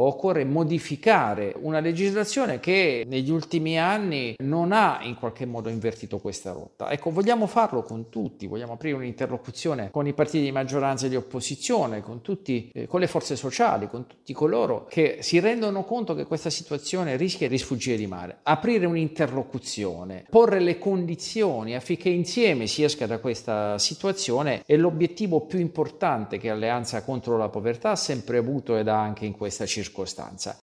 occorre modificare una legislazione che negli ultimi anni non ha in qualche modo invertito questa rotta. Ecco, vogliamo farlo con tutti, vogliamo aprire un'interlocuzione con i partiti di maggioranza e di opposizione, con tutti, con le forze sociali, con tutti coloro che si rendono conto che questa situazione rischia di sfuggire di mare. Aprire un'interlocuzione, porre le condizioni affinché insieme si esca da questa situazione è l'obiettivo più importante che Alleanza contro la Povertà ha sempre avuto ed ha anche in questa circostanza.